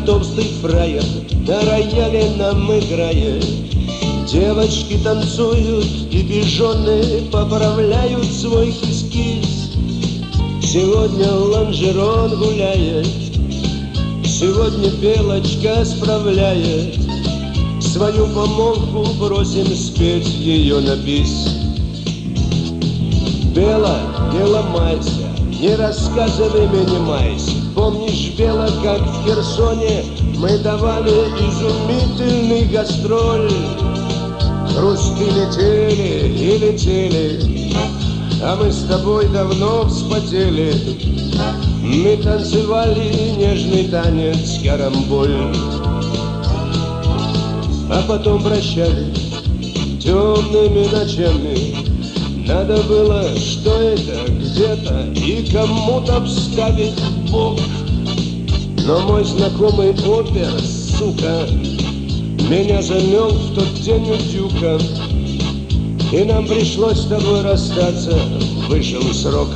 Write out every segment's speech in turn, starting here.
толстый фраер на рояле нам играет. Девочки танцуют и пижоны поправляют свой кис-кис. Сегодня лонжерон гуляет, сегодня Белочка справляет. Свою помолвку просим спеть ее на бис. Бела, не ломайся, не рассказывай мне, не майся. Помнишь, Бела, как в Херсоне мы давали изумительный гастроль? Хрусты летели и летели, а мы с тобой давно вспотели. Мы танцевали нежный танец карамболь, а потом прощались темными ночами. Надо было, что это, где-то и кому-то вставить в бок. Но мой знакомый опер, сука, меня замел в тот день у дюка. И нам пришлось с тобой расстаться, вышел срок.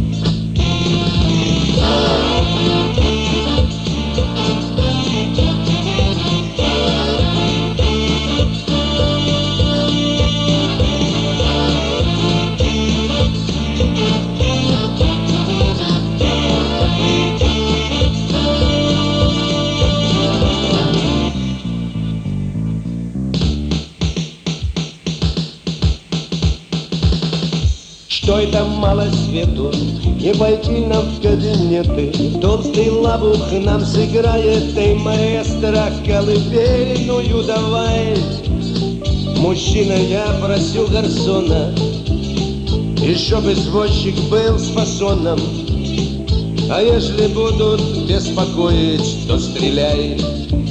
Что это мало свету, не пойти нам в кабинеты. Толстый лабух нам сыграет, эй, маэстро, колыбельную давай. Мужчина, я просил гарсона, и чтоб извозчик был с фасоном. А если будут беспокоить, то стреляй.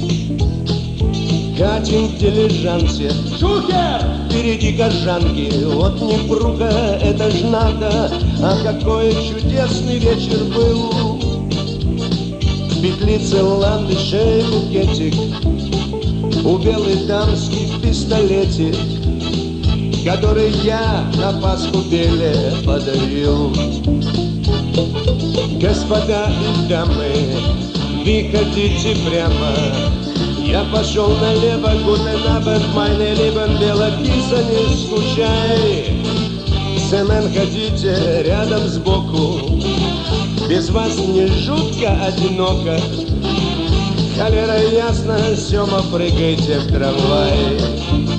Катим в дилижансе, шухер! Впереди кожанки, вот не пруга, это ж надо. А какой чудесный вечер был. В петлице ландышей букетик, у белый дамский пистолетик, который я на Пасху Беле подарил. Господа и дамы, выходите прямо. Я пошел налево, гутен абенд, майне либен, Бела киса, не скучай. Семен, ходите рядом сбоку, без вас не жутко одиноко. Холера ясно, Сема, прыгайте в трамвай.